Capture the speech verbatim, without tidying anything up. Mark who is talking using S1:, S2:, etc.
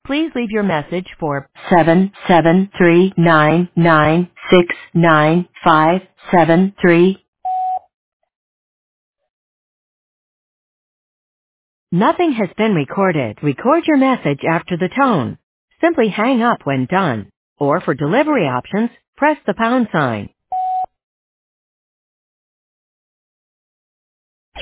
S1: Please leave your message for seven seven three nine nine six nine five seven three. Nothing has been recorded. Record your message after the tone. Simply hang up when done. Or for delivery options, press the pound sign.